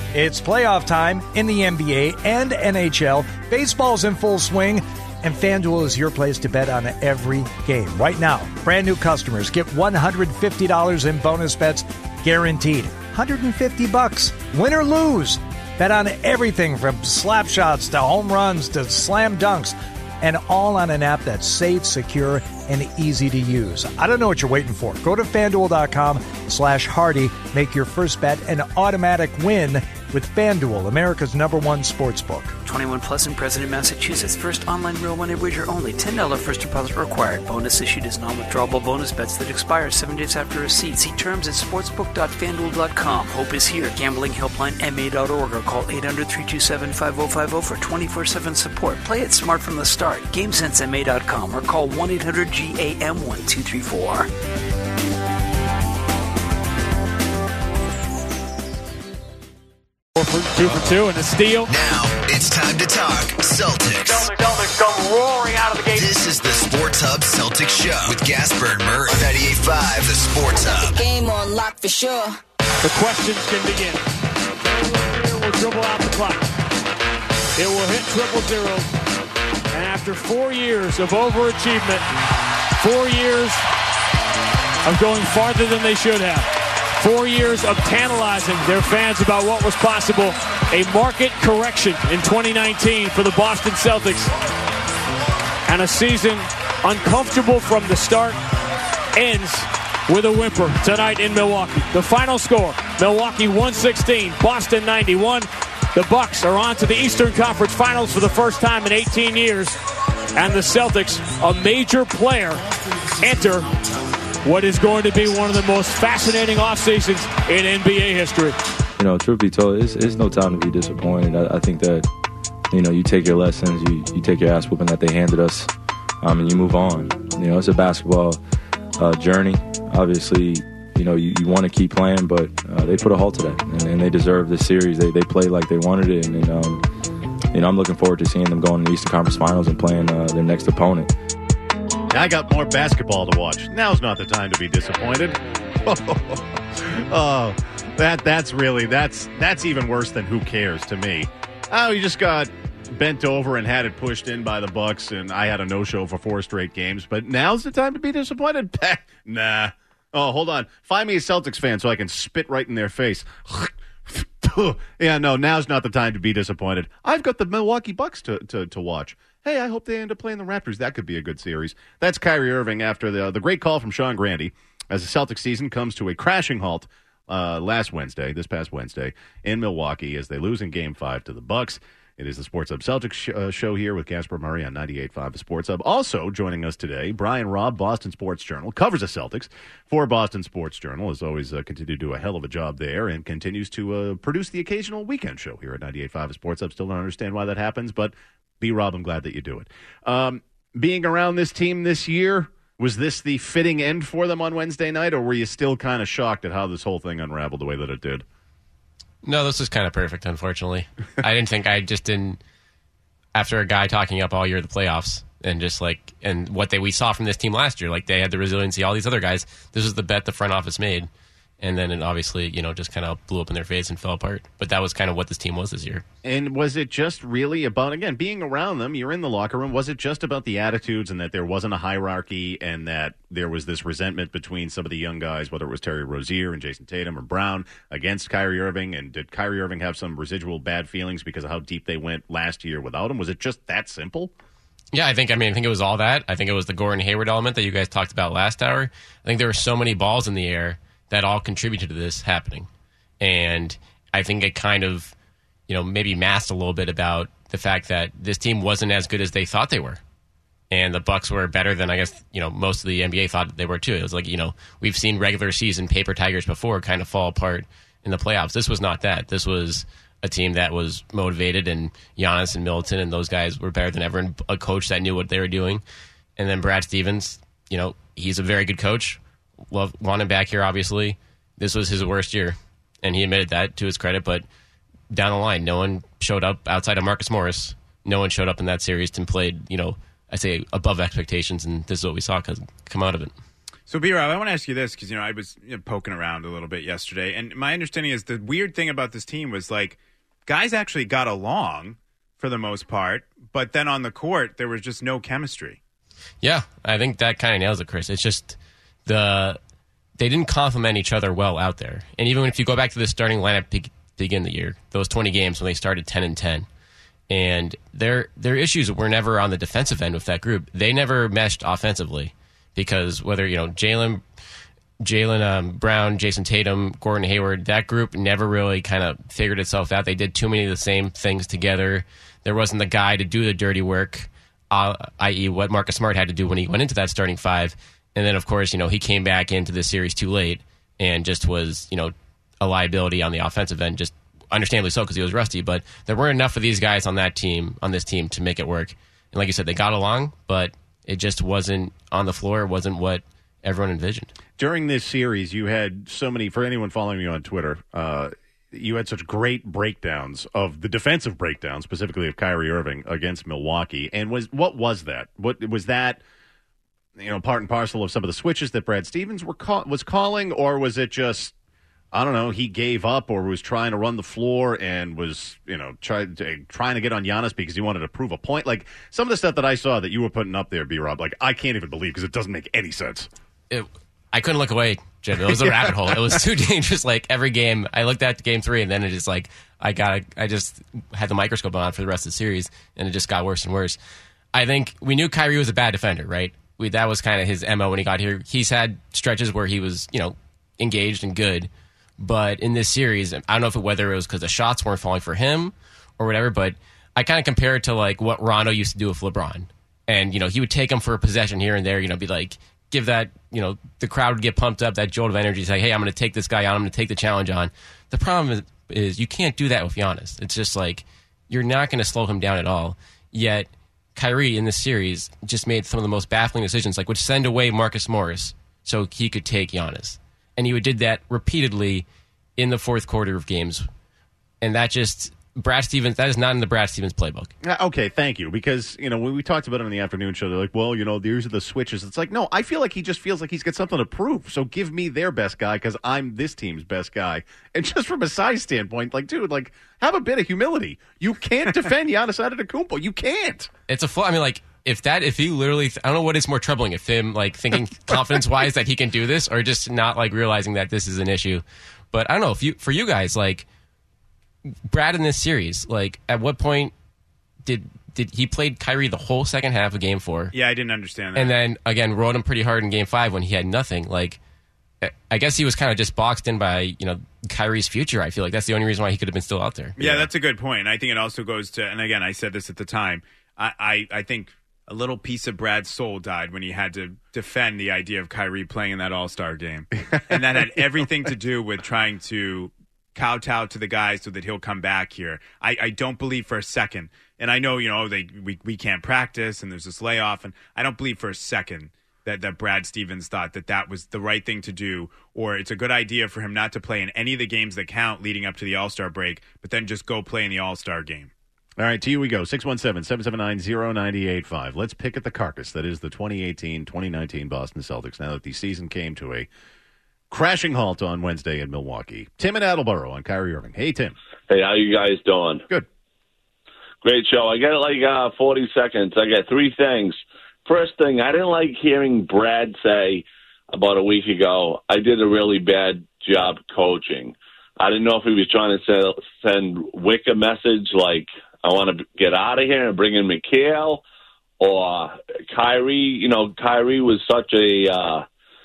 It's playoff time in the NBA and NHL. Baseball's in full swing, and FanDuel is your place to bet on every game. Right now, brand new customers get $150 in bonus bets guaranteed. $150, win or lose. Bet on everything from slap shots to home runs to slam dunks, and all on an app that's safe, secure, and easy to use. I don't know what you're waiting for. Go to FanDuel.com/Hardy. Make your first bet an automatic win with FanDuel, America's #1 sportsbook. 21 plus and present in Massachusetts. First online real money wager only. $10 first deposit required. Bonus issued as non-withdrawable bonus bets that expire 7 days after receipt. See terms at sportsbook.fanduel.com. Hope is here. Gambling helpline MA.org or call 800-327-5050 for 24/7 support. Play it smart from the start. GameSenseMA.com or call 1-800-GAM-1234. 2 for 2 and a steal. Now it's time to talk Celtics. Celtics come roaring out of the gate. This is the Sports Hub Celtics Show with Gasper and Murray. 98.5 The Sports Hub. Game on lock for sure. The questions can begin. It will dribble out the clock. It will hit triple zeros. And after 4 years of overachievement, 4 years of going farther than they should have, 4 years of tantalizing their fans about what was possible, a market correction in 2019 for the Boston Celtics, and a season uncomfortable from the start ends with a whimper tonight in Milwaukee. The final score, Milwaukee 116, Boston 91. The Bucks are on to the Eastern Conference Finals for the first time in 18 years, and the Celtics, a major player, enter what is going to be one of the most fascinating off seasons in NBA history. You know, truth be told, it's no time to be disappointed. I think that, you know, you take your lessons, you take your ass whooping that they handed us, and you move on. You know, it's a basketball journey. Obviously, you know, you want to keep playing, but they put a halt to that, and they deserve this series. They played like they wanted it, and you know, I'm looking forward to seeing them go in the Eastern Conference Finals and playing their next opponent. I got more basketball to watch. Now's not the time to be disappointed. Oh, that's even worse than who cares to me. Oh, you just got bent over and had it pushed in by the Bucks, and I had a no-show for 4 straight games. But now's the time to be disappointed? Nah. Oh, hold on. Find me a Celtics fan so I can spit right in their face. Yeah, no, now's not the time to be disappointed. I've got the Milwaukee Bucks to watch. Hey, I hope they end up playing the Raptors. That could be a good series. That's Kyrie Irving after the great call from Sean Grande as the Celtics season comes to a crashing halt this past Wednesday, in Milwaukee as they lose in Game 5 to the Bucks. It is the Sports Hub Celtics show here with Gasper Murray on 98.5 The Sports Hub. Also joining us today, Brian Robb, Boston Sports Journal, covers the Celtics for Boston Sports Journal, has always continued to do a hell of a job there and continues to produce the occasional weekend show here at 98.5 The Sports Hub. Still don't understand why that happens, but B-Rob, I'm glad that you do it. Being around this team this year, was this the fitting end for them on Wednesday night, or were you still kind of shocked at how this whole thing unraveled the way that it did? No, this was kind of perfect, unfortunately. I just didn't, after a guy talking up all year of the playoffs, and just like, and what we saw from this team last year, like they had the resiliency, all these other guys, this was the bet the front office made. And then it obviously, you know, just kind of blew up in their face and fell apart. But that was kind of what this team was this year. And was it just really about, again, being around them, you're in the locker room, was it just about the attitudes and that there wasn't a hierarchy and that there was this resentment between some of the young guys, whether it was Terry Rozier and Jason Tatum or Brown, against Kyrie Irving? And did Kyrie Irving have some residual bad feelings because of how deep they went last year without him? Was it just that simple? Yeah, I think it was all that. I think it was the Gordon Hayward element that you guys talked about last hour. I think there were so many balls in the air that all contributed to this happening. And I think it kind of, you know, maybe masked a little bit about the fact that this team wasn't as good as they thought they were. And the Bucks were better than, I guess, you know, most of the NBA thought they were too. It was like, you know, we've seen regular season paper tigers before kind of fall apart in the playoffs. This was not that. This was a team that was motivated, and Giannis and Middleton and those guys were better than ever, and a coach that knew what they were doing. And then Brad Stevens, you know, he's a very good coach. Want him back here, obviously. This was his worst year, and he admitted that to his credit. But down the line, no one showed up outside of Marcus Morris. No one showed up in that series and played, you know, I say above expectations, and this is what we saw come out of it. So, B-Rob, I want to ask you this because, I was poking around a little bit yesterday, and my understanding is the weird thing about this team was, guys actually got along for the most part, but then on the court, there was just no chemistry. Yeah, I think that kind of nails it, Chris. It's just they didn't complement each other well out there. And even if you go back to the starting lineup to begin the year, those 20 games when they started 10-10, and their issues were never on the defensive end with that group. They never meshed offensively. Because whether, Jaylen Brown, Jason Tatum, Gordon Hayward, that group never really kind of figured itself out. They did too many of the same things together. There wasn't the guy to do the dirty work, i.e. what Marcus Smart had to do when he went into that starting five. And then, of course, he came back into the series too late and just was, a liability on the offensive end, just understandably so because he was rusty. But there weren't enough of these guys on this team to make it work. And like you said, they got along, but it just wasn't on the floor. It wasn't what everyone envisioned. During this series, you had so many, for anyone following you on Twitter, you had such great breakdowns of the defensive breakdown, specifically of Kyrie Irving against Milwaukee. And what was that? What was that, part and parcel of some of the switches that Brad Stevens was calling, or was it just, I don't know, he gave up or was trying to run the floor and was, trying to get on Giannis because he wanted to prove a point? Like, some of the stuff that I saw that you were putting up there, B-Rob, I can't even believe because it doesn't make any sense. I couldn't look away, Jim. It was a rabbit hole. It was too dangerous. Every game, I looked at game 3, and then it just I just had the microscope on for the rest of the series, and it just got worse and worse. I think we knew Kyrie was a bad defender, right? That was kind of his MO when he got here. He's had stretches where he was, engaged and good. But in this series, I don't know whether it was because the shots weren't falling for him or whatever, but I kind of compare it to what Rondo used to do with LeBron. And, he would take him for a possession here and there, be like, give that, the crowd would get pumped up, that jolt of energy, say, hey, I'm going to take this guy on, I'm going to take the challenge on. The problem is you can't do that with Giannis. It's just you're not going to slow him down at all. Yet Kyrie in this series just made some of the most baffling decisions, would send away Marcus Morris so he could take Giannis. And he did that repeatedly in the fourth quarter of games. And that just, Brad Stevens, that is not in the Brad Stevens playbook. Okay, thank you. Because, when we talked about it on the afternoon show, they're like, well, these are the switches. It's no, I feel like he just feels like he's got something to prove. So give me their best guy because I'm this team's best guy. And just from a size standpoint, dude, have a bit of humility. You can't defend Giannis Antetokounmpo. You can't. It's a flaw. I mean, if he literally, I don't know what is more troubling, if him thinking confidence-wise that he can do this, or just not realizing that this is an issue. But I don't know, for you guys, Brad in this series, at what point did he played Kyrie the whole second half of Game 4? Yeah, I didn't understand that. And then again rode him pretty hard in Game 5 when he had nothing. I guess he was kind of just boxed in by Kyrie's future. I feel like that's the only reason why he could have been still out there. Yeah, that's a good point. I think it also goes to, and again, I said this at the time. I think a little piece of Brad's soul died when he had to defend the idea of Kyrie playing in that All-Star game. And that had everything to do with trying to kowtow to the guys so that he'll come back here. I don't believe for a second, and I know, we can't practice and there's this layoff, and I don't believe for a second that Brad Stevens thought that was the right thing to do, or it's a good idea for him not to play in any of the games that count leading up to the All-Star break, but then just go play in the All-Star game. All right, to you we go. 617-779-0985. Let's pick at the carcass that is the 2018-2019 Boston Celtics now that the season came to a crashing halt on Wednesday in Milwaukee. Tim in Attleboro on Kyrie Irving. Hey, Tim. Hey, how you guys doing? Good. Great show. I got 40 seconds. I got 3 things. First thing, I didn't like hearing Brad say about a week ago, I did a really bad job coaching. I didn't know if he was trying to send Wick a message I want to get out of here and bring in Mikhail, or Kyrie. Kyrie was such a,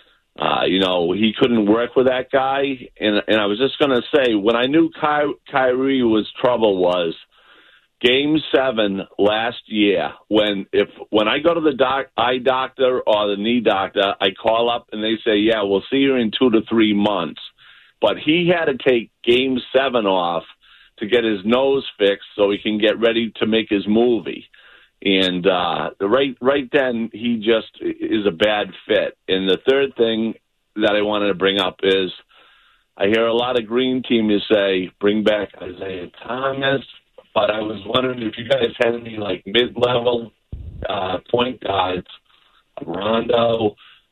he couldn't work with that guy. And I was just going to say, when I knew Kyrie was trouble was Game 7 last year, when I go to the eye doctor or the knee doctor, I call up and they say, yeah, we'll see you in 2 to 3 months. But he had to take Game 7 off to get his nose fixed so he can get ready to make his movie. And right then, he just is a bad fit. And the third thing that I wanted to bring up is I hear a lot of Green teamers say, bring back Isaiah Thomas. But I was wondering if you guys had any mid-level point guards, Rondo,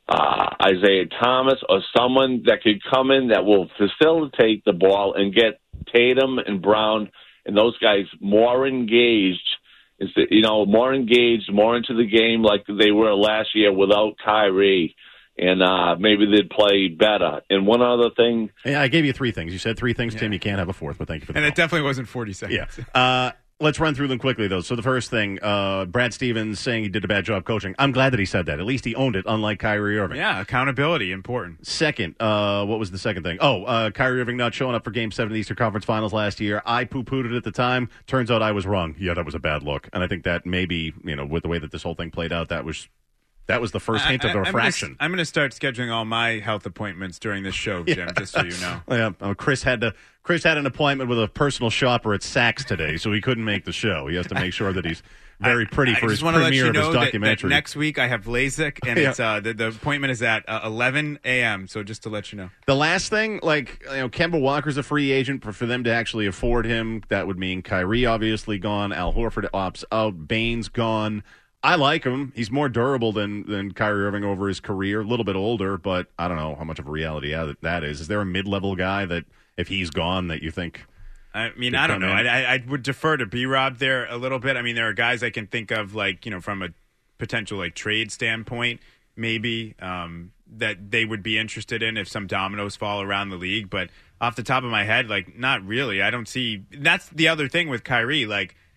Isaiah Thomas or someone that could come in that will facilitate the ball and get Tatum and Brown and those guys more engaged, more engaged, more into the game like they were last year without Kyrie. And maybe they'd play better. And one other thing. Yeah, I gave you 3 things. You said 3 things, Tim. You can't have a 4th, but thank you for that. And it definitely wasn't 40 seconds. Yeah. Let's run through them quickly, though. So the first thing, Brad Stevens saying he did a bad job coaching. I'm glad that he said that. At least he owned it, unlike Kyrie Irving. Yeah, accountability, important. Second, what was the second thing? Kyrie Irving not showing up for Game 7 of the Eastern Conference Finals last year. I poo-pooed it at the time. Turns out I was wrong. Yeah, that was a bad look. And I think that maybe, with the way that this whole thing played out, that was the first hint of a refraction. I'm going to start scheduling all my health appointments during this show, Jim, just so you know. Yeah, Chris had an appointment with a personal shopper at Saks today, so he couldn't make the show. He has to make sure that he's very pretty for his premiere of his documentary. That next week I have LASIK, and it's the appointment is at 11 a.m., so just to let you know. The last thing, Kemba Walker's a free agent. For them to actually afford him, that would mean Kyrie obviously gone, Al Horford opts out, Bane's gone. I like him. He's more durable than Kyrie Irving over his career. A little bit older, but I don't know how much of a reality that is. Is there a mid-level guy that, if he's gone, that you think? I mean, I don't know. I would defer to B-Rob there a little bit. I mean, there are guys I can think of, from a potential trade standpoint, maybe that they would be interested in if some dominoes fall around the league. But off the top of my head, not really. I don't see. That's the other thing with Kyrie.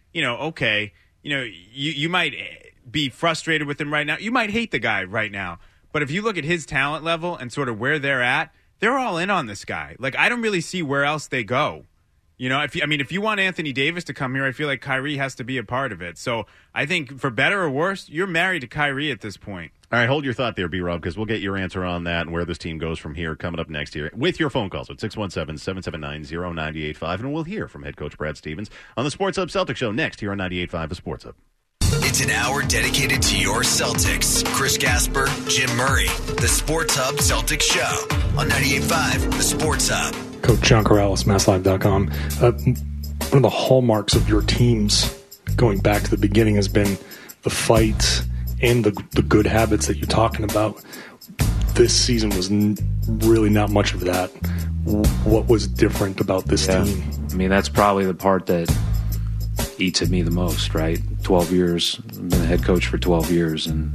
You might be frustrated with him right now. You might hate the guy right now. But if you look at his talent level and sort of where they're at, they're all in on this guy. I don't really see where else they go. If you want Anthony Davis to come here, I feel like Kyrie has to be a part of it. So I think for better or worse, you're married to Kyrie at this point. All right, hold your thought there, B-Rob, because we'll get your answer on that and where this team goes from here coming up next year with your phone calls at 617-779-0985. And we'll hear from head coach Brad Stevens on the Sports Hub Celtics Show next here on 98.5 The Sports Hub. It's an hour dedicated to your Celtics. Chris Gasper, Jim Murray, the Sports Hub Celtics Show on 98.5 The Sports Hub. Coach John Corrales, MassLive.com. One of the hallmarks of your teams going back to the beginning has been the fights and the good habits that you're talking about. This season was really not much of that. What was different about this team? I mean, that's probably the part that eats at me the most, right? 12 years, I've been a head coach for 12 years, and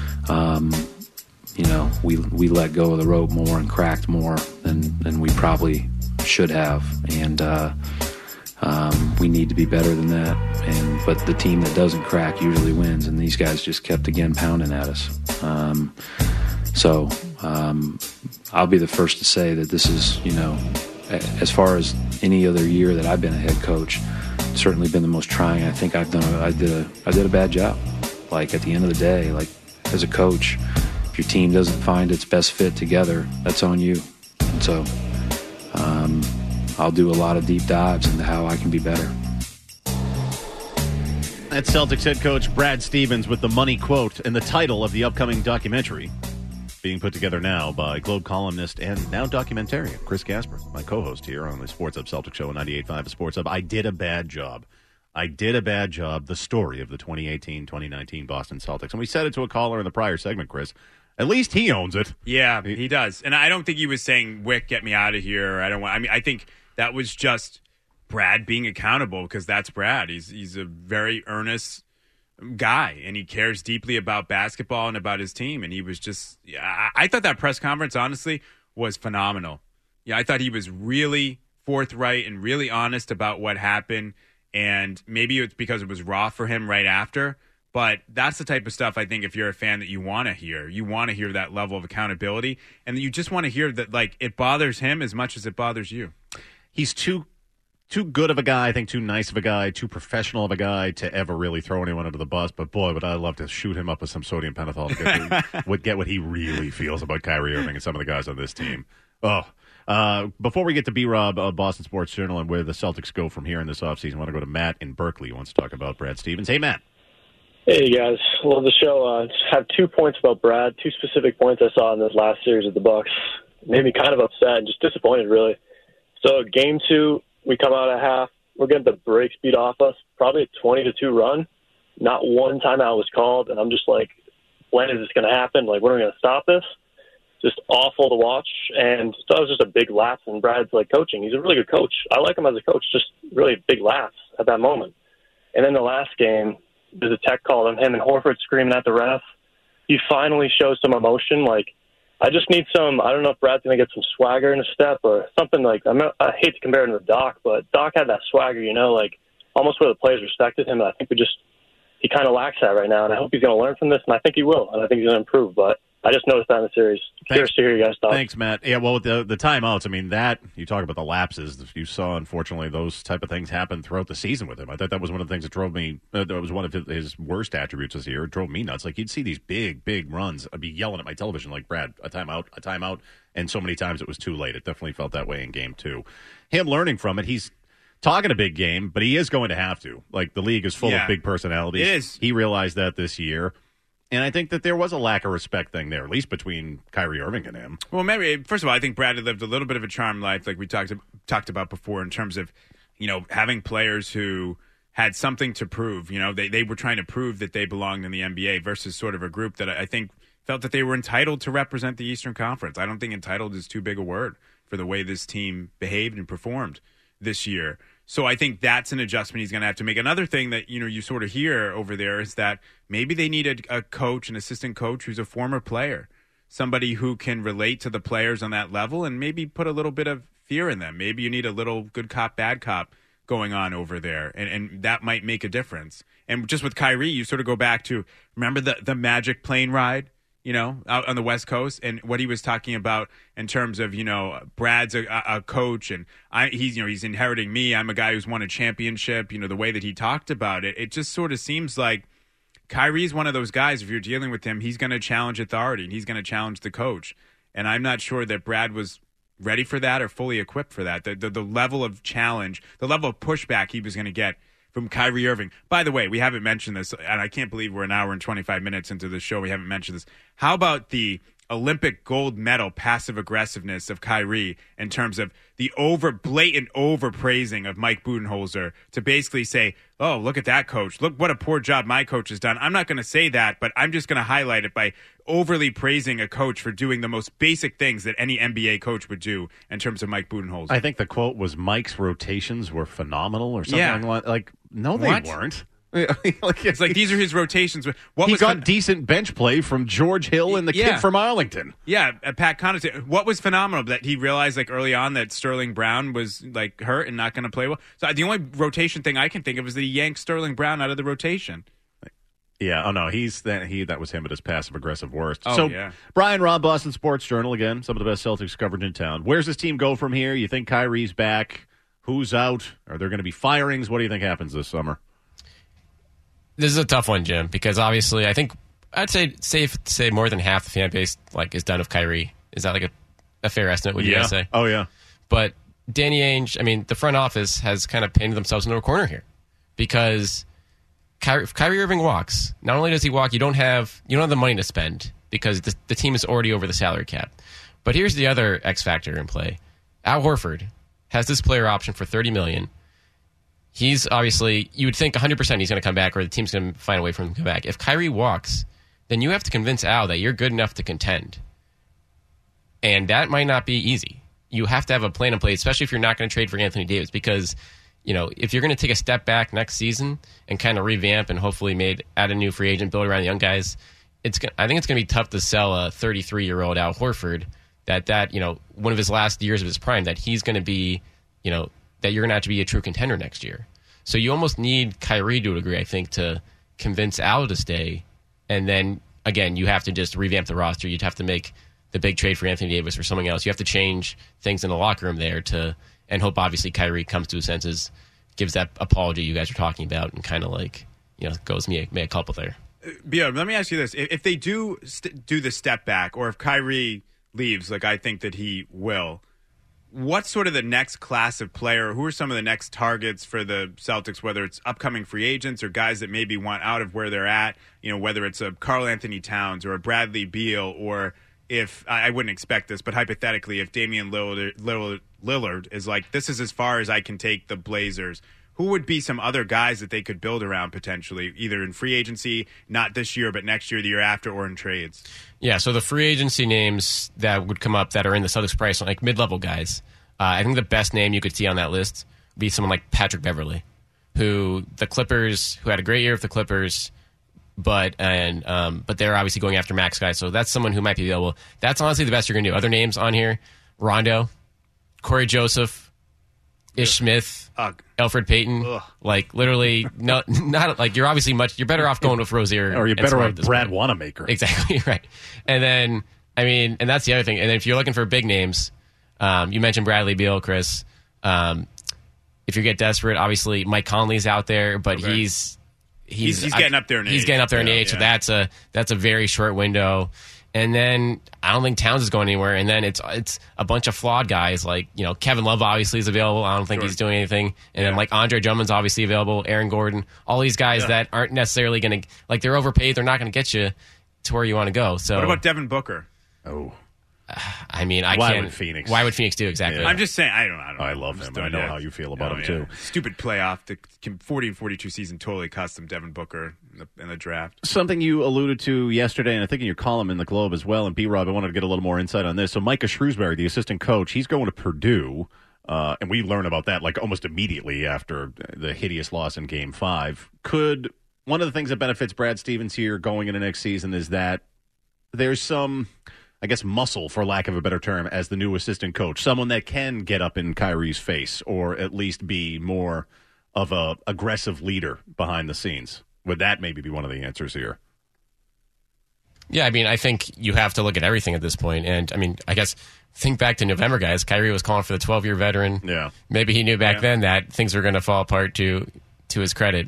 we let go of the rope more and cracked more than we probably should have, and we need to be better than that. But the team that doesn't crack usually wins, and these guys just kept again pounding at us. I'll be the first to say that this is, as far as any other year that I've been a head coach, certainly been the most trying. I think I did a bad job. At the end of the day, as a coach, if your team doesn't find its best fit together, that's on you. And so I'll do a lot of deep dives into how I can be better. That's Celtics head coach Brad Stevens with the money quote and the title of the upcoming documentary being put together now by Globe columnist and now documentarian Chris Gasper, my co-host here on the Sports Hub Celtics Show on 98.5 The Sports Hub. I did a bad job. The story of the 2018-2019 Boston Celtics. And we said it to a caller in the prior segment, Chris. At least he owns it. Yeah, he does. And I don't think he was saying, Wick, get me out of here. I think that was just Brad being accountable, because that's Brad. He's a very earnest guy, and he cares deeply about basketball and about his team. And he was just, I thought that press conference, honestly, was phenomenal. Yeah, I thought he was really forthright and really honest about what happened. And maybe it's because it was raw for him right after. But that's the type of stuff, I think, if you're a fan, that you want to hear. You want to hear that level of accountability. And you just want to hear that, it bothers him as much as it bothers you. He's too good of a guy, I think, too nice of a guy, too professional of a guy to ever really throw anyone under the bus. But, boy, would I love to shoot him up with some sodium pentothal to get what he really feels about Kyrie Irving and some of the guys on this team. Before we get to B-Rob of Boston Sports Journal and where the Celtics go from here in this offseason, I want to go to Matt in Berkeley who wants to talk about Brad Stevens. Hey, Matt. Hey, guys. Love the show. Just have 2 points about Brad, 2 specific points I saw in this last series with the Bucks. Made me kind of upset and just disappointed, really. So, Game 2, we come out at half. We're getting the brakes beat off us, probably a 20-2 run. Not one timeout was called, and I'm just like, when is this going to happen? When are we going to stop this? just awful to watch. And that was just a big lapse in Brad's coaching. He's a really good coach. I like him as a coach, just really a big lapse at that moment. And then the last game, there's a tech call on him and Horford screaming at the ref. He finally shows some emotion. I just need some, I don't know if Brad's going to get some swagger in a step or something I hate to compare him to Doc, but Doc had that swagger, almost where the players respected him. And I think he kind of lacks that right now. And I hope he's going to learn from this. And I think he will. And I think he's going to improve. But I just noticed that in the series. Curious to hear you guys talk. Thanks, Matt. Yeah, well, with the timeouts, that, you talk about the lapses. You saw, unfortunately, those type of things happen throughout the season with him. I thought that was one of the things that drove me, that was one of his worst attributes this year. It drove me nuts. You'd see these big, big runs. I'd be yelling at my television Brad, a timeout. And so many times it was too late. It definitely felt that way in game 2. Him learning from it, he's talking a big game, but he is going to have to. The league is full of big personalities. It is. He realized that this year. And I think that there was a lack of respect thing there, at least between Kyrie Irving and him. Well, maybe, first of all, I think Brad had lived a little bit of a charmed life, like we talked about before, in terms of, having players who had something to prove. They were trying to prove that they belonged in the NBA versus sort of a group that I think felt that they were entitled to represent the Eastern Conference. I don't think entitled is too big a word for the way this team behaved and performed this year. So I think that's an adjustment he's going to have to make. Another thing that, you sort of hear over there is that maybe they need a coach, an assistant coach who's a former player, somebody who can relate to the players on that level and maybe put a little bit of fear in them. Maybe you need a little good cop, bad cop going on over there, and that might make a difference. And just with Kyrie, you sort of go back to, remember the Magic plane ride? Out on the West Coast, and what he was talking about in terms of, Brad's a coach, and he's inheriting me. I'm a guy who's won a championship. The way that he talked about it, it just sort of seems like Kyrie's one of those guys. If you're dealing with him, he's going to challenge authority, and he's going to challenge the coach. And I'm not sure that Brad was ready for that or fully equipped for that. The level of challenge, the level of pushback he was going to get from Kyrie Irving. By the way, we haven't mentioned this, and I can't believe we're an hour and 25 minutes into the show. We haven't mentioned this. How about the Olympic gold medal passive aggressiveness of Kyrie in terms of the blatant overpraising of Mike Budenholzer to basically say, oh, look at that coach. Look what a poor job my coach has done. I'm not going to say that, but I'm just going to highlight it by overly praising a coach for doing the most basic things that any NBA coach would do in terms of Mike Budenholzer. I think the quote was Mike's rotations were phenomenal or something like no, they weren't. It's these are his rotations. He got decent bench play from George Hill and the kid from Arlington. Yeah, Pat Connaughton. What was phenomenal that he realized early on that Sterling Brown was hurt and not going to play well. So the only rotation thing I can think of is that he yanked Sterling Brown out of the rotation. Yeah, oh no, that was him at his passive aggressive worst. Oh, so yeah. Brian Robb, Boston Sports Journal again, some of the best Celtics coverage in town. Where's this team go from here? You think Kyrie's back? Who's out? Are there going to be firings? What do you think happens this summer? This is a tough one, Jim, because obviously I'd say safe to say more than half the fan base is done with Kyrie. Is that a fair estimate? Would you guys say? Oh yeah. But Danny Ainge, the front office has kind of painted themselves into a corner here because if Kyrie Irving walks, not only does he walk, you don't have the money to spend because the team is already over the salary cap. But here's the other X factor in play: Al Horford has this player option for $30 million. He's obviously, you would think 100% he's going to come back or the team's going to find a way for him to come back. If Kyrie walks, then you have to convince Al that you're good enough to contend. And that might not be easy. You have to have a plan in place, especially if you're not going to trade for Anthony Davis, because, if you're going to take a step back next season and kind of revamp and hopefully add a new free agent, build around the young guys, I think it's going to be tough to sell a 33-year-old Al Horford that one of his last years of his prime, that he's going to be, that you're going to have to be a true contender next year. So you almost need Kyrie to a degree, I think, to convince Al to stay. And then, again, you have to just revamp the roster. You'd have to make the big trade for Anthony Davis or something else. You have to change things in the locker room there and hope, obviously, Kyrie comes to his senses, gives that apology you guys are talking about, and kind of goes mea culpa there. Bio, let me ask you this. If they do do the step back, or if Kyrie leaves, like I think that he will, what's sort of the next class of player? Who are some of the next targets for the Celtics, whether it's upcoming free agents or guys that maybe want out of where they're at, whether it's a Karl Anthony Towns or a Bradley Beal, or if, I wouldn't expect this, but hypothetically, if Damian Lillard is this is as far as I can take the Blazers, who would be some other guys that they could build around potentially, either in free agency, not this year, but next year, the year after, or in trades? Yeah, so the free agency names that would come up that are in the Celtics price, like mid-level guys, I think the best name you could see on that list would be someone like Patrick Beverley, who had a great year with the Clippers, but they're obviously going after max guys, so that's someone who might be available. That's honestly the best you're going to do. Other names on here, Rondo, Corey Joseph, Ish Smith, Elfrid Payton, like literally, not like you're obviously you're better off going with Rozier, or you're better off Brad Wanamaker. Exactly right. And then and that's the other thing. And then if you're looking for big names, you mentioned Bradley Beal, Chris. If you get desperate, obviously Mike Conley's out there, but he's getting up there in age. He's getting up there in age, so that's a very short window. And then I don't think Towns is going anywhere. And then it's a bunch of flawed guys like, Kevin Love obviously is available. I don't think he's doing anything. And then like Andre Drummond's obviously available, Aaron Gordon, all these guys that aren't necessarily going to, like, they're overpaid. They're not going to get you to where you want to go. So what about Devin Booker? Oh. Why would Phoenix? Why would Phoenix do exactly? Yeah. I'm just saying. I don't know. I love him. I know how you feel about him too. Stupid playoff. The 40-42 season totally cost them Devin Booker in the draft. Something you alluded to yesterday, and I think in your column in the Globe as well. And B-Rob, I wanted to get a little more insight on this. So Micah Shrewsbury, the assistant coach, he's going to Purdue, and we learn about that like almost immediately after the hideous loss in Game 5. One of the things that benefits Brad Stevens here going into next season is that there's some, I guess, muscle, for lack of a better term, as the new assistant coach. Someone that can get up in Kyrie's face or at least be more of a aggressive leader behind the scenes. Would that maybe be one of the answers here? Yeah, I think you have to look at everything at this point. And, I guess, think back to November, guys. Kyrie was calling for the 12-year veteran. Yeah. Maybe he knew back then that things were going to fall apart to his credit.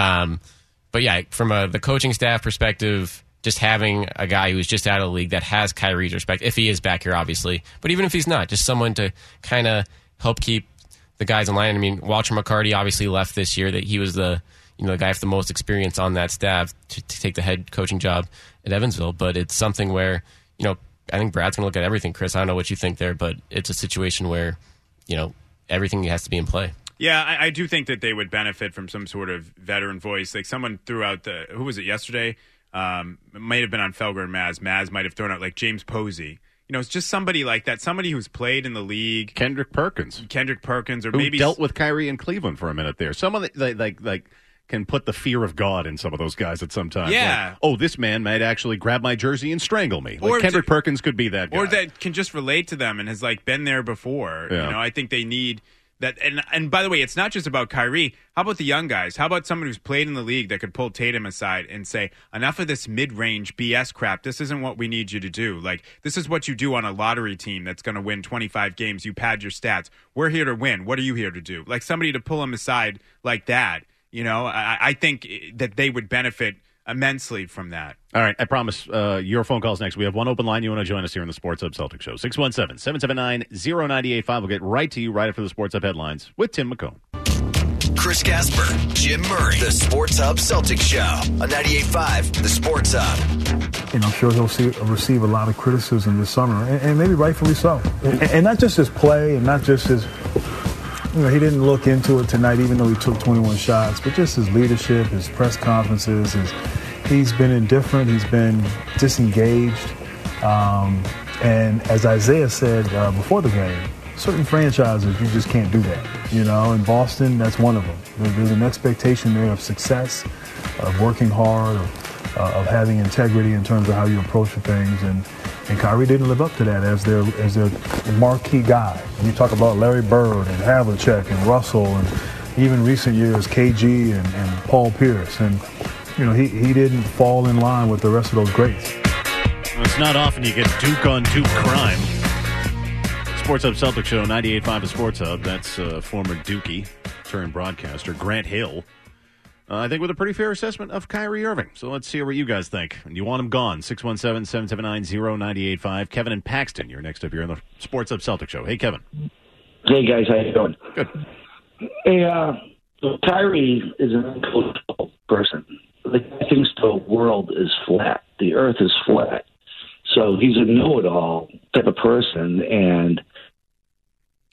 But, yeah, from the coaching staff perspective, just having a guy who's just out of the league that has Kyrie's respect, if he is back here, obviously. But even if he's not, just someone to kind of help keep the guys in line. Walter McCarty obviously left this year. That he was the guy with the most experience on that staff to take the head coaching job at Evansville. But it's something where, I think Brad's going to look at everything. Chris, I don't know what you think there, but it's a situation where, everything has to be in play. Yeah, I do think that they would benefit from some sort of veteran voice. Like someone threw out who was it yesterday? It might have been on Felger and Maz. Maz might have thrown out like James Posey. It's just somebody like that, somebody who's played in the league. Kendrick Perkins, or who maybe dealt with Kyrie in Cleveland for a minute there. Someone that like can put the fear of God in some of those guys at some time. Yeah. Like, this man might actually grab my jersey and strangle me. Like Kendrick Perkins could be that guy. Or that can just relate to them and has been there before. Yeah. I think they need that. And by the way, it's not just about Kyrie. How about the young guys? How about someone who's played in the league that could pull Tatum aside and say, enough of this mid-range BS crap. This isn't what we need you to do. Like, this is what you do on a lottery team that's going to win 25 games. You pad your stats. We're here to win. What are you here to do? Like somebody to pull him aside like that. I think that they would benefit immensely from that. All right, I promise your phone calls next. We have one open line. You want to join us here in the Sports Hub Celtics Show. 617-779-0985. We'll get right to you right after the Sports Hub headlines with Tim McCone. Chris Gasper, Jim Murray, the Sports Hub Celtics Show on 98.5, the Sports Hub. And I'm sure he'll receive a lot of criticism this summer, and maybe rightfully so. And not just his play, and not just his... he didn't look into it tonight, even though he took 21 shots, but just his leadership, his press conferences, he's been indifferent, he's been disengaged. And as Isaiah said before the game, certain franchises, you just can't do that. In Boston, that's one of them. There's an expectation there of success, of working hard, of having integrity in terms of how you approach things. And Kyrie didn't live up to that as their marquee guy. And you talk about Larry Bird and Havlicek and Russell and even recent years KG and Paul Pierce. And, he didn't fall in line with the rest of those greats. It's not often you get Duke on Duke crime. Sports Hub Celtics Show, 98.5 The Sports Hub. That's former Dookie turned broadcaster Grant Hill. I think with a pretty fair assessment of Kyrie Irving. So let's hear what you guys think. And you want him gone. 617-779-0985. Kevin and Paxton, you're next up here on the Sports Hub Celtics Show. Hey, Kevin. Hey, guys. How you doing? Good. Hey, so Kyrie is an uncoachable person. He thinks the world is flat. The earth is flat. So he's a know-it-all type of person. And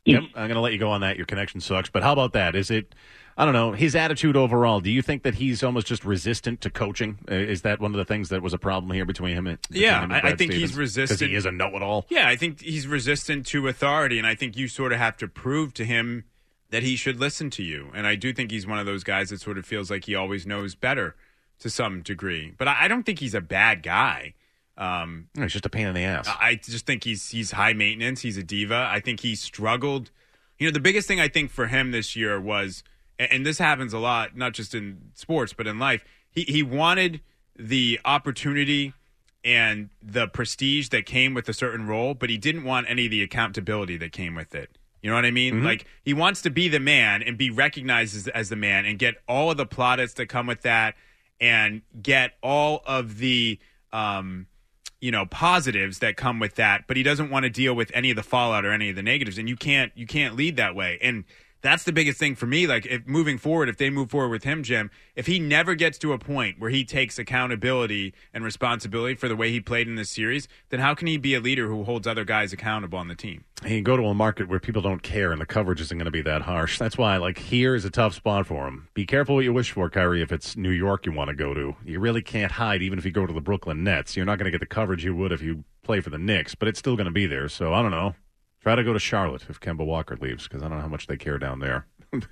Yep, I'm going to let you go on that. Your connection sucks. But how about that? Is it, I don't know, his attitude overall, do you think that he's almost just resistant to coaching? Is that one of the things that was a problem here between him and I think he's resistant. Because he is a know-it-all? Yeah, I think he's resistant to authority, and I think you sort of have to prove to him that he should listen to you. And I do think he's one of those guys that sort of feels like he always knows better to some degree. But I don't think he's a bad guy. He's just a pain in the ass. I just think he's high maintenance. He's a diva. I think he struggled. The biggest thing I think for him this year was, and this happens a lot, not just in sports, but in life, he wanted the opportunity and the prestige that came with a certain role, but he didn't want any of the accountability that came with it. You know what I mean? Mm-hmm. Like, he wants to be the man and be recognized as the man and get all of the plaudits that come with that and get all of the positives that come with that, but he doesn't want to deal with any of the fallout or any of the negatives, and you can't lead that way. And that's the biggest thing for me. Like, if they move forward with him, Jim, if he never gets to a point where he takes accountability and responsibility for the way he played in this series, then how can he be a leader who holds other guys accountable on the team? He can go to a market where people don't care and the coverage isn't going to be that harsh. That's why, here is a tough spot for him. Be careful what you wish for, Kyrie, if it's New York you want to go to. You really can't hide, even if you go to the Brooklyn Nets. You're not going to get the coverage you would if you play for the Knicks, but it's still going to be there. So, I don't know. Try to go to Charlotte if Kemba Walker leaves, because I don't know how much they care down there. Look,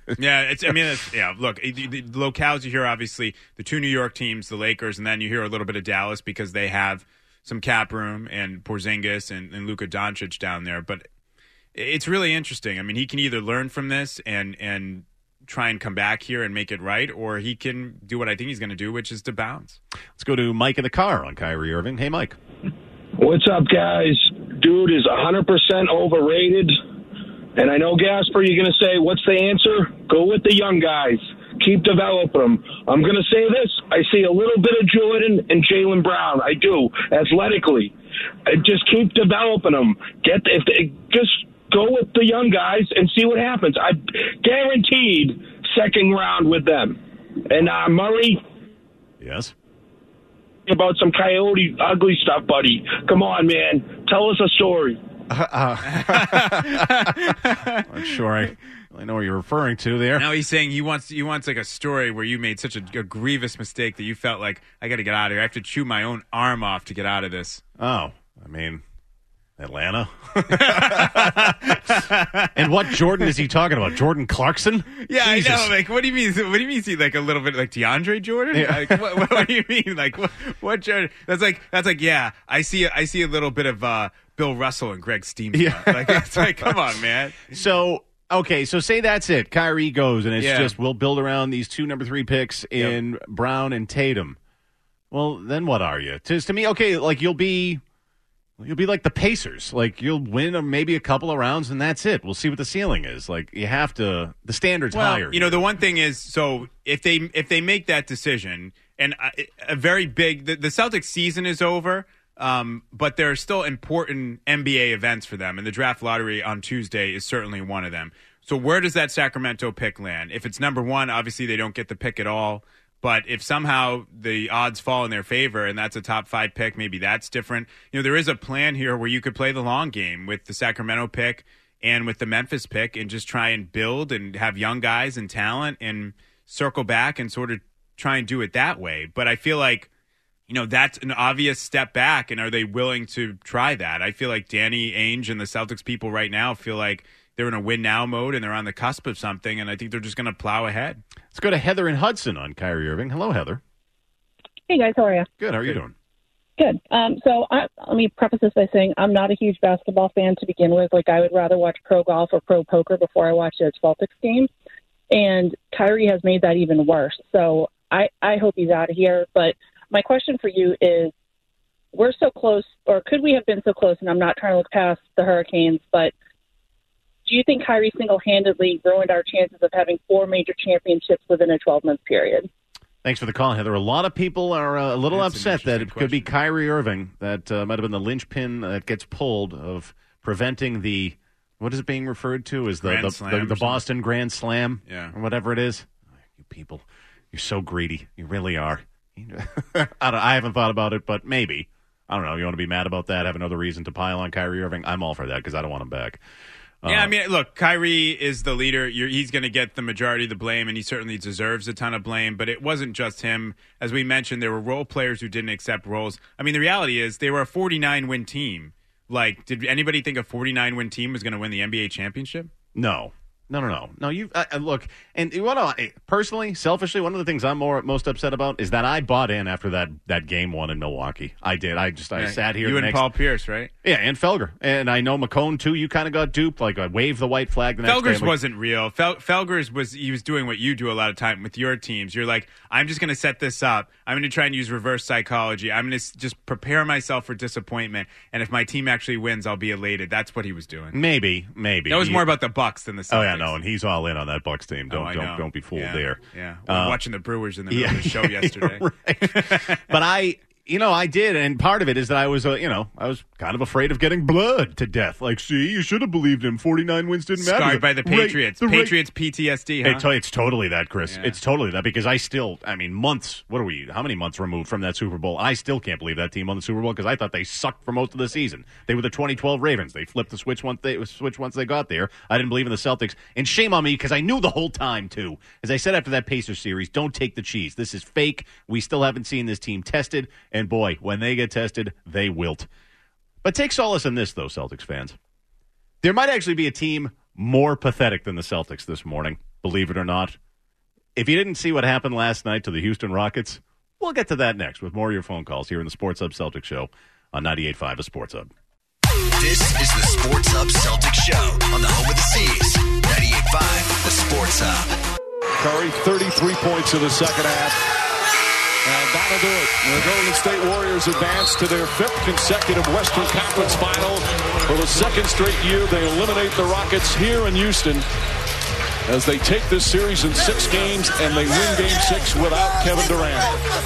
the locales you hear, obviously, the two New York teams, the Lakers, and then you hear a little bit of Dallas because they have some cap room and Porzingis and Luka Doncic down there. But it's really interesting. I mean, he can either learn from this and try and come back here and make it right, or he can do what I think he's going to do, which is to bounce. Let's go to Mike in the car on Kyrie Irving. Hey, Mike. What's up, guys? Dude is 100% overrated. And I know, Gasper, you're going to say, what's the answer? Go with the young guys. Keep developing them. I'm going to say this. I see a little bit of Jordan and Jaylen Brown. I do, athletically. Just keep developing them. Just go with the young guys and see what happens. I guaranteed second round with them. And Murray? Yes? About some coyote ugly stuff, buddy. Come on, man. Tell us a story. I'm sure I know what you're referring to there. Now he's saying he wants like a story where you made such a grievous mistake that you felt like, I got to get out of here. I have to chew my own arm off to get out of this. Oh, I mean, Atlanta. And what Jordan is he talking about? Jordan Clarkson? Yeah, Jesus. I know. Like, what do you mean? What do you mean? Is he like a little bit like DeAndre Jordan? Yeah. Like, what do you mean? Like, what Jordan? That's like. Yeah, I see a little bit of Bill Russell and Greg Stiemsma. Yeah. Like, it's like, come on, man. So say that's it. Kyrie goes, and it's just we'll build around these two number 3 picks in Brown and Tatum. Well, then what are you? To me, okay, like you'll be like the Pacers. Like, you'll win maybe a couple of rounds, and that's it. We'll see what the ceiling is. Like, you have to – the standard's higher. The one thing is, so if they make that decision, and a very big – the Celtics season is over, but there are still important NBA events for them, and the draft lottery on Tuesday is certainly one of them. So where does that Sacramento pick land? If it's number 1, obviously they don't get the pick at all. But if somehow the odds fall in their favor and that's a top 5 pick, maybe that's different. There is a plan here where you could play the long game with the Sacramento pick and with the Memphis pick and just try and build and have young guys and talent and circle back and sort of try and do it that way. But I feel like, that's an obvious step back, and are they willing to try that? I feel like Danny Ainge and the Celtics people right now feel like they're in a win-now mode and they're on the cusp of something, and I think they're just going to plow ahead. Let's go to Heather in Hudson on Kyrie Irving. Hello, Heather. Hey, guys. How are you? Good. How are you doing? Good. Let me preface this by saying I'm not a huge basketball fan to begin with. Like, I would rather watch pro golf or pro poker before I watch a Celtics game. And Kyrie has made that even worse. So I hope he's out of here. But my question for you is, we're so close, or could we have been so close, and I'm not trying to look past the Hurricanes, but do you think Kyrie single-handedly ruined our chances of having 4 major championships within a 12-month period? Thanks for the call, Heather. A lot of people are a little upset that it could be Kyrie Irving. That might have been the linchpin that gets pulled of preventing the, what is it being referred to as the Boston Grand Slam, or whatever it is. You people, you're so greedy. You really are. I haven't thought about it, but maybe. I don't know. You want to be mad about that, have another reason to pile on Kyrie Irving? I'm all for that because I don't want him back. Yeah, I mean, look, Kyrie is the leader. He's going to get the majority of the blame, and he certainly deserves a ton of blame. But it wasn't just him. As we mentioned, there were role players who didn't accept roles. I mean, the reality is they were a 49-win team. Like, did anybody think a 49-win team was going to win the NBA championship? No. You look, and you want to personally, selfishly, one of the things I'm most upset about is that I bought in after that game one in Milwaukee. I did. I sat here. You and Paul Pierce, right? Yeah, and Felger, and I know McCone too. You kind of got duped. Like I waved the white flag. The next Felger's day. Wasn't real. Felger's was doing what you do a lot of time with your teams. You're like, I'm just going to set this up. I'm going to try and use reverse psychology. I'm going to just prepare myself for disappointment, and if my team actually wins, I'll be elated. That's what he was doing. Maybe. That was more about the Bucks than the Celtics. Oh yeah, no, and he's all in on that Bucks team. Don't be fooled there. Yeah, we're watching the Brewers in the middle of the show yesterday. But I did, and part of it is that I was kind of afraid of getting blood to death. Like, see, you should have believed him. 49 wins didn't matter. Scarred by the Patriots. Patriots PTSD, huh? It's totally that, Chris. Yeah. It's totally that because months, how many months removed from that Super Bowl? I still can't believe that team won the Super Bowl because I thought they sucked for most of the season. They were the 2012 Ravens. They flipped the switch once they got there. I didn't believe in the Celtics. And shame on me because I knew the whole time, too. As I said after that Pacers series, don't take the cheese. This is fake. We still haven't seen this team tested. And boy, when they get tested, they wilt. But take solace in this, though, Celtics fans. There might actually be a team more pathetic than the Celtics this morning, believe it or not. If you didn't see what happened last night to the Houston Rockets, we'll get to that next with more of your phone calls here in the Sports Hub Celtics Show on 98.5 The Sports Hub. This is the Sports Hub Celtics Show on the home of the Seas. 98.5 The Sports Hub. Curry, 33 points in the second half. And that'll do it. The Golden State Warriors advance to their 5th consecutive Western Conference Final. For the 2nd straight year, they eliminate the Rockets here in Houston as they take this series in 6 games, and they win Game 6 without Kevin Durant.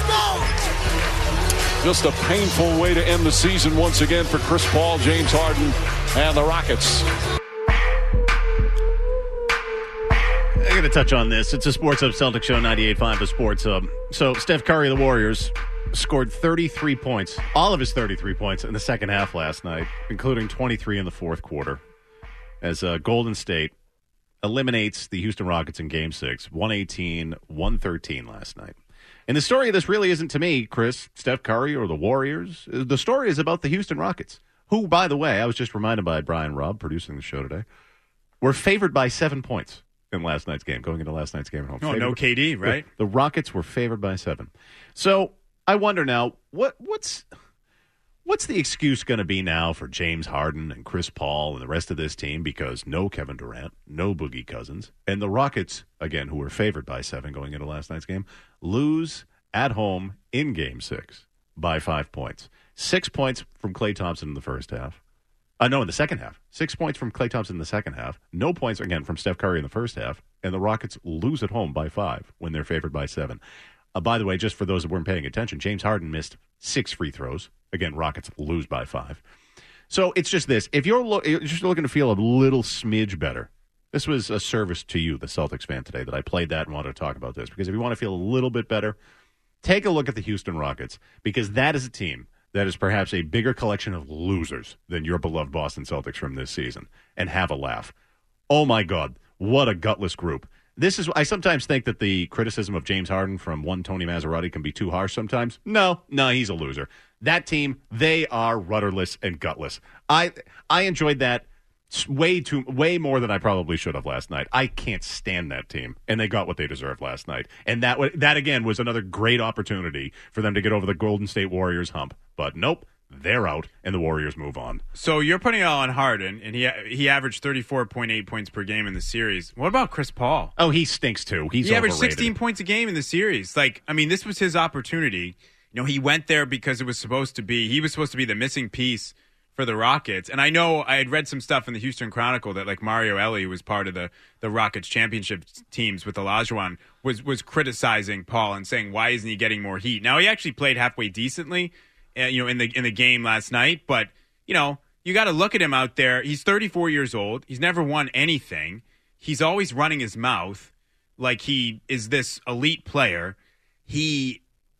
Just a painful way to end the season once again for Chris Paul, James Harden, and the Rockets. I'm going to touch on this. It's a Sports Hub Celtics Show, 98.5 The Sports Hub. So Steph Curry of the Warriors scored 33 points, all of his 33 points in the second half last night, including 23 in the fourth quarter, as Golden State eliminates the Houston Rockets in Game 6, 118-113 last night. And the story of this really isn't, to me, Chris, Steph Curry or the Warriors. The story is about the Houston Rockets, who, by the way, I was just reminded by Brian Robb, producing the show today, were favored by 7 points in last night's game, going into last night's game at home. Oh, no KD, right? The Rockets were favored by 7. So I wonder now, what's the excuse going to be now for James Harden and Chris Paul and the rest of this team? Because no Kevin Durant, no Boogie Cousins, and the Rockets, again, who were favored by 7 going into last night's game, lose at home in Game 6 by 5 points. 6 points from Klay Thompson in the first half. In the second half. 6 points from Klay Thompson in the second half. No points, again, from Steph Curry in the first half. And the Rockets lose at home by 5 when they're favored by 7. By the way, just for those that weren't paying attention, James Harden missed 6 free throws. Again, Rockets lose by 5. So it's just this. If you're just looking to feel a little smidge better, this was a service to you, the Celtics fan, today, that I played that and wanted to talk about this. Because if you want to feel a little bit better, take a look at the Houston Rockets. Because that is a team that is perhaps a bigger collection of losers than your beloved Boston Celtics from this season. And have a laugh. Oh, my God. What a gutless group. I sometimes think that the criticism of James Harden from one Tony Maserati can be too harsh sometimes. No, he's a loser. That team, they are rudderless and gutless. I enjoyed that way more than I probably should have last night. I can't stand that team, and they got what they deserved last night. And that again was another great opportunity for them to get over the Golden State Warriors hump. But nope, they're out, and the Warriors move on. So you're putting it all on Harden, and he averaged 34.8 points per game in the series. What about Chris Paul? Oh, he stinks too. He averaged 16 points a game in the series. This was his opportunity. He went there because he was supposed to be the missing piece for the Rockets. And I know I had read some stuff in the Houston Chronicle that Mario Elie was part of the Rockets championship teams with Olajuwon was criticizing Paul and saying, why isn't he getting more heat? Now, he actually played halfway decently, in the game last night. But, you got to look at him out there. He's 34 years old. He's never won anything. He's always running his mouth like he is this elite player. He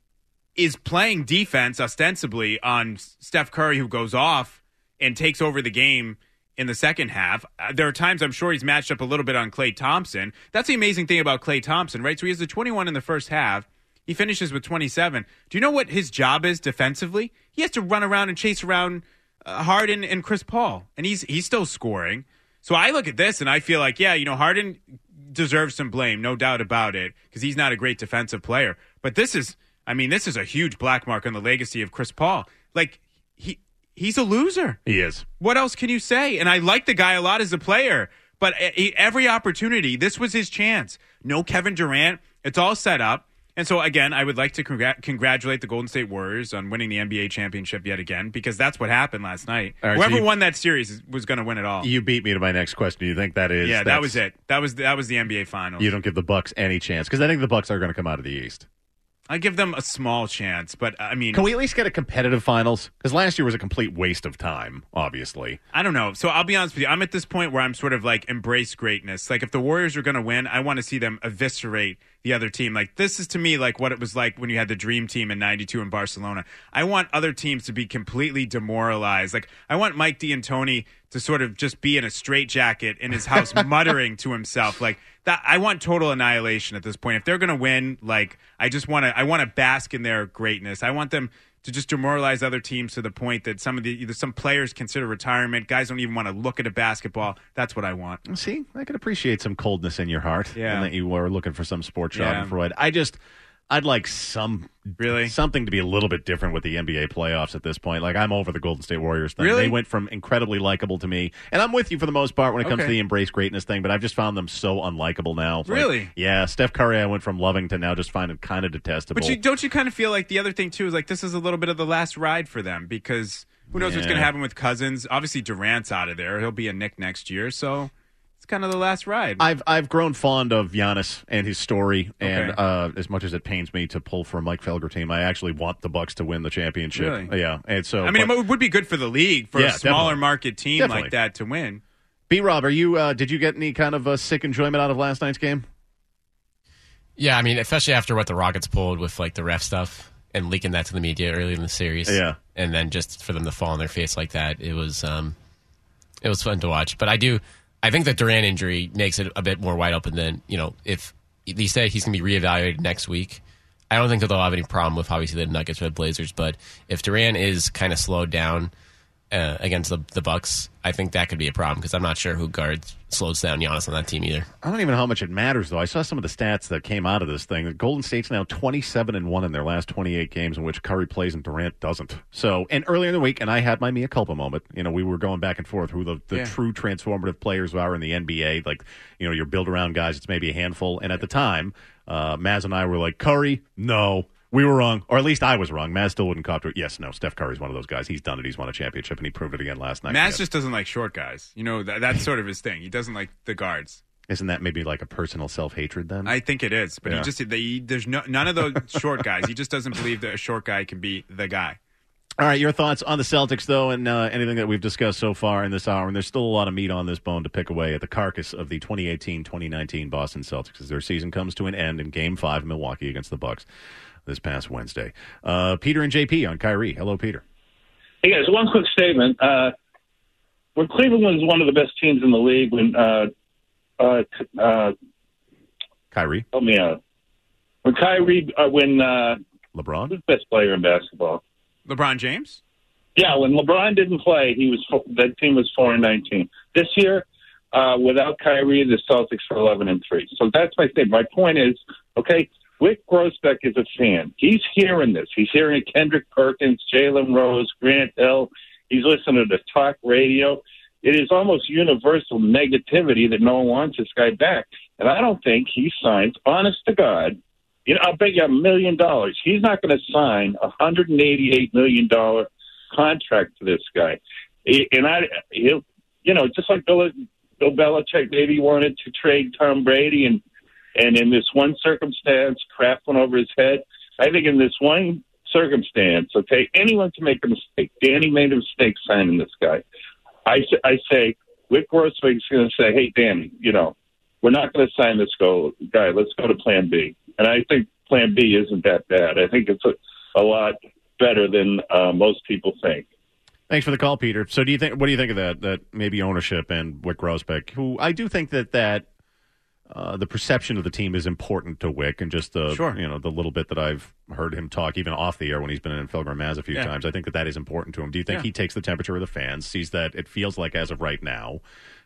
is playing defense ostensibly on Steph Curry, who goes off and takes over the game in the second half. There are times I'm sure he's matched up a little bit on Klay Thompson. That's the amazing thing about Klay Thompson, right? So he has the 21 in the first half. He finishes with 27. Do you know what his job is defensively? He has to run around and chase around Harden and Chris Paul, and he's still scoring. So I look at this and I feel like, yeah, Harden deserves some blame, no doubt about it, because he's not a great defensive player. But this is a huge black mark on the legacy of Chris Paul. Like, he's a loser. He is. What else can you say? And I like the guy a lot as a player, but every opportunity, this was his chance. No Kevin Durant. It's all set up. And so, again, I would like to congratulate the Golden State Warriors on winning the NBA championship yet again, because that's what happened last night. Right, whoever won that series was going to win it all. You beat me to my next question. Do you think that is? Yeah, that was it. That was the NBA Finals. You don't give the Bucks any chance, because I think the Bucks are going to come out of the East. I give them a small chance, but I mean... Can we at least get a competitive finals? Because last year was a complete waste of time, obviously. I don't know. So I'll be honest with you. I'm at this point where I'm sort of like, embrace greatness. Like, if the Warriors are going to win, I want to see them eviscerate the other team. Like, this is to me like what it was like when you had the Dream Team in '92 in Barcelona. I want other teams to be completely demoralized. Like, I want Mike D'Antoni to sort of just be in a straitjacket in his house muttering to himself. Like, that, I want total annihilation at this point. If they're going to win, like, I want to bask in their greatness. I want them to just demoralize other teams to the point that some players consider retirement. Guys don't even want to look at a basketball. That's what I want. See, I can appreciate some coldness in your heart. Yeah. And that you were looking for some sports schadenfreude. I'd like something to be a little bit different with the NBA playoffs at this point. Like, I'm over the Golden State Warriors thing. Really? They went from incredibly likable to me, and I'm with you for the most part when it comes to the embrace greatness thing, but I've just found them so unlikable now. Really? Like, yeah, Steph Curry I went from loving to now just finding kind of detestable. But don't you kind of feel like the other thing, too, is like this is a little bit of the last ride for them, because who knows what's going to happen with Cousins. Obviously, Durant's out of there. He'll be a Knick next year, so... It's kind of the last ride. I've grown fond of Giannis and his story, and as much as it pains me to pull for a Mike Felger team, I actually want the Bucks to win the championship. Really? Yeah, and so it would be good for the league for a smaller definitely. market team like that to win. B-Rob, did you get any kind of sick enjoyment out of last night's game? Yeah, I mean, especially after what the Rockets pulled with like the ref stuff and leaking that to the media early in the series. Yeah, and then just for them to fall on their face like that, it was fun to watch. But I think the Durant injury makes it a bit more wide open than, if they say he's going to be reevaluated next week. I don't think that they'll have any problem with obviously the Nuggets or the Blazers, but if Durant is kind of slowed down against the Bucks, I think that could be a problem, because I'm not sure who slows down Giannis on that team either. I don't even know how much it matters, though. I saw some of the stats that came out of this thing. Golden State's now 27-1 in their last 28 games in which Curry plays and Durant doesn't. So, and earlier in the week, and I had my mea culpa moment. We were going back and forth who the true transformative players are in the NBA. Like, your build-around guys, it's maybe a handful. And at the time, Maz and I were like, Curry, no. We were wrong, or at least I was wrong. Maz still wouldn't cop to it. Yes, no, Steph Curry's one of those guys. He's done it. He's won a championship, and he proved it again last night. Maz just doesn't like short guys. That's sort of his thing. He doesn't like the guards. Isn't that maybe like a personal self-hatred then? I think it is, but there's none of those short guys. He just doesn't believe that a short guy can be the guy. All right, your thoughts on the Celtics, though, and anything that we've discussed so far in this hour. And there's still a lot of meat on this bone to pick away at the carcass of the 2018-2019 Boston Celtics as their season comes to an end in Game 5 in Milwaukee against the Bucks this past Wednesday. Peter and JP on Kyrie. Hello, Peter. Hey, guys, one quick statement. When Cleveland was one of the best teams in the league, when Kyrie? Help me out. When LeBron? Who's the best player in basketball? LeBron James? Yeah, when LeBron didn't play, that team was 4-19. This year, without Kyrie, the Celtics are 11-3. So that's my statement. My point is, okay, Wick Grossbeck is a fan. He's hearing this. He's hearing Kendrick Perkins, Jalen Rose, Grant Hill. He's listening to talk radio. It is almost universal negativity that no one wants this guy back. And I don't think he signs, honest to God, I'll bet you $1 million. He's not going to sign a $188 million contract to this guy. And he'll, just like Bill Belichick maybe wanted to trade Tom Brady, and in this one circumstance, Kraft went over his head. I think in this one circumstance, okay, anyone can make a mistake. Danny made a mistake signing this guy. I say, Wick Grossbeck's going to say, hey, Danny, we're not going to sign this guy. Let's go to Plan B. And I think Plan B isn't that bad. I think it's a lot better than most people think. Thanks for the call, Peter. So what do you think of that maybe ownership and Wyc Grousbeck, who I do think that the perception of the team is important to Wyc, and just the little bit that I've heard him talk, even off the air when he's been in Phil Maz a few times, I think that is important to him. Do you think he takes the temperature of the fans, sees that it feels like as of right now,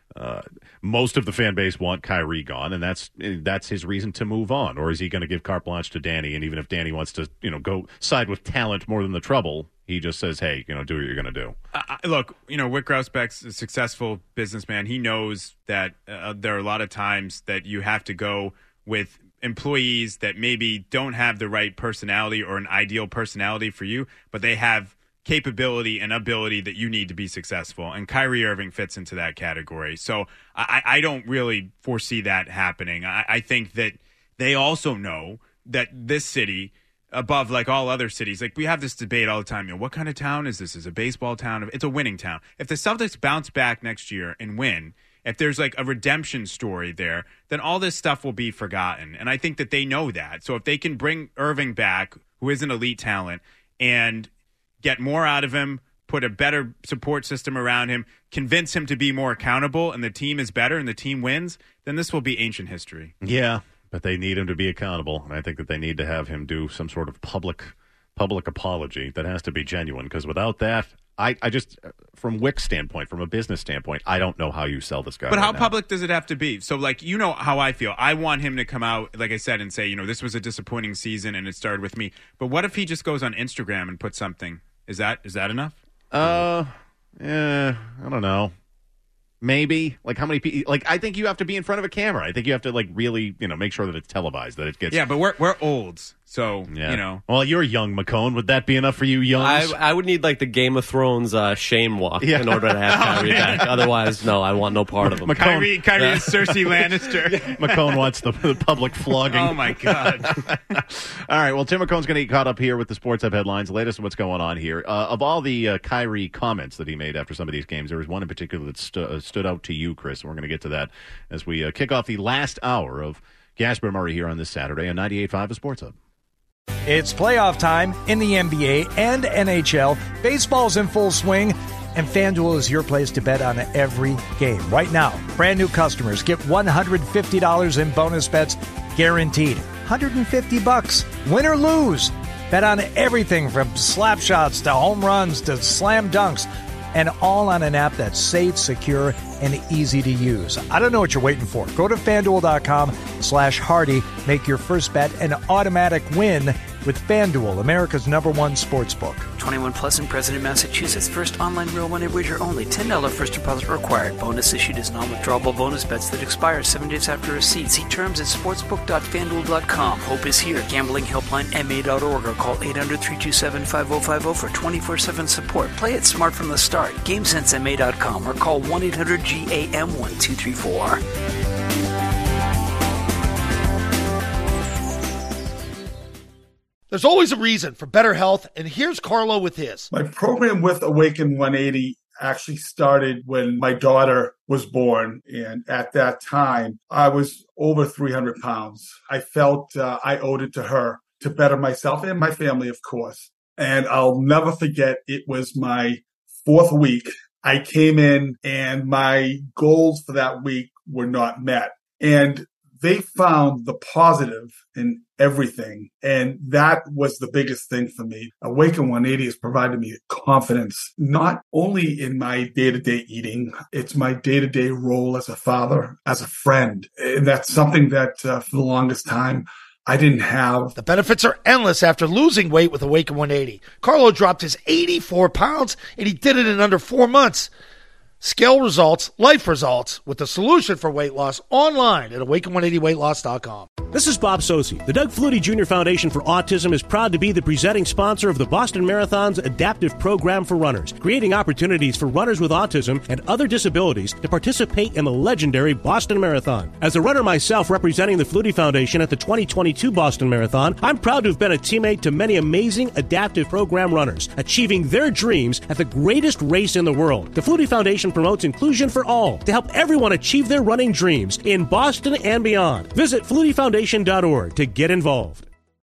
most of the fan base want Kyrie gone, and that's his reason to move on? Or is he going to give carte blanche to Danny, and even if Danny wants to go side with talent more than the trouble, he just says, hey, do what you're going to do? Look, Wyc Grousbeck's a successful businessman. He knows that there are a lot of times that you have to go with employees that maybe don't have the right personality or an ideal personality for you, but they have capability and ability that you need to be successful. And Kyrie Irving fits into that category. So I don't really foresee that happening. I think that they also know that this city, above like all other cities, like we have this debate all the time, what kind of town is this? Is it a baseball town? It's a winning town. If the Celtics bounce back next year and win, if there's like a redemption story there, then all this stuff will be forgotten. And I think that they know that. So if they can bring Irving back, who is an elite talent, and get more out of him, put a better support system around him, convince him to be more accountable, and the team is better and the team wins, then this will be ancient history. Yeah. But they need him to be accountable, and I think that they need to have him do some sort of public apology that has to be genuine, because without that, I just, from Wyc's standpoint, from a business standpoint, I don't know how you sell this guy. But right how now. public does it have to be? So, how I feel. I want him to come out, like I said, and say, this was a disappointing season and it started with me. But what if he just goes on Instagram and puts something? Is that enough? I don't know. Maybe. Like, how many people? Like, I think you have to be in front of a camera. I think you have to, really, make sure that it's televised, that it gets. Yeah, but we're olds, so Well, you're young, McCone. Would that be enough for you, youngs? I would need the Game of Thrones shame walk in order to have Kyrie back. Otherwise, no, I want no part of him. Kyrie is Cersei Lannister. McCone wants the public flogging. Oh my God! All right. Well, Tim McCone's going to get caught up here with the Sports Hub headlines. The latest of what's going on here. Of all the Kyrie comments that he made after some of these games, there was one in particular that stood out to you, Chris. And we're going to get to that as we kick off the last hour of Gasper Murray here on this Saturday on 98.5 The Sports Hub. It's playoff time in the NBA and NHL. Baseball's in full swing, and FanDuel is your place to bet on every game. Right now, brand new customers get $150 in bonus bets guaranteed. $150, win or lose. Bet on everything from slap shots to home runs to slam dunks, and all on an app that's safe, secure, and easy to use. I don't know what you're waiting for. Go to FanDuel.com/Hardy. Make your first bet an automatic win with FanDuel, America's #1 sportsbook. 21 plus and present in Massachusetts. First online real money wager only. $10 first deposit required. Bonus issued as non-withdrawable bonus bets that expire 7 days after receipt. See terms at sportsbook.fanduel.com. Hope is here. Gambling helpline MA.org or call 800-327-5050 for 24/7 support. Play it smart from the start. GameSenseMA.com or call 1-800-GAM-1234. There's always a reason for better health, and here's Carlo with his. My program with Awaken 180 actually started when my daughter was born, and at that time, I was over 300 pounds. I felt I owed it to her to better myself and my family, of course. And I'll never forget, it was my 4th week. I came in, and my goals for that week were not met. And they found the positive in everything. And that was the biggest thing for me. Awaken 180 has provided me confidence, not only in my day-to-day eating, it's my day-to-day role as a father, as a friend. And that's something that for the longest time, I didn't have. The benefits are endless after losing weight with Awaken 180. Carlo dropped his 84 pounds, and he did it in under 4 months. Scale results, life results, with the solution for weight loss online at awaken180weightloss.com. This is Bob Sosi. The Doug Flutie Jr. Foundation for Autism is proud to be the presenting sponsor of the Boston Marathon's adaptive program for runners, creating opportunities for runners with autism and other disabilities to participate in the legendary Boston Marathon. As a runner myself representing the Flutie Foundation at the 2022 Boston Marathon, I'm proud to have been a teammate to many amazing adaptive program runners, achieving their dreams at the greatest race in the world. The Flutie Foundation promotes inclusion for all to help everyone achieve their running dreams in Boston and beyond. Visit FlutieFoundation.org to get involved.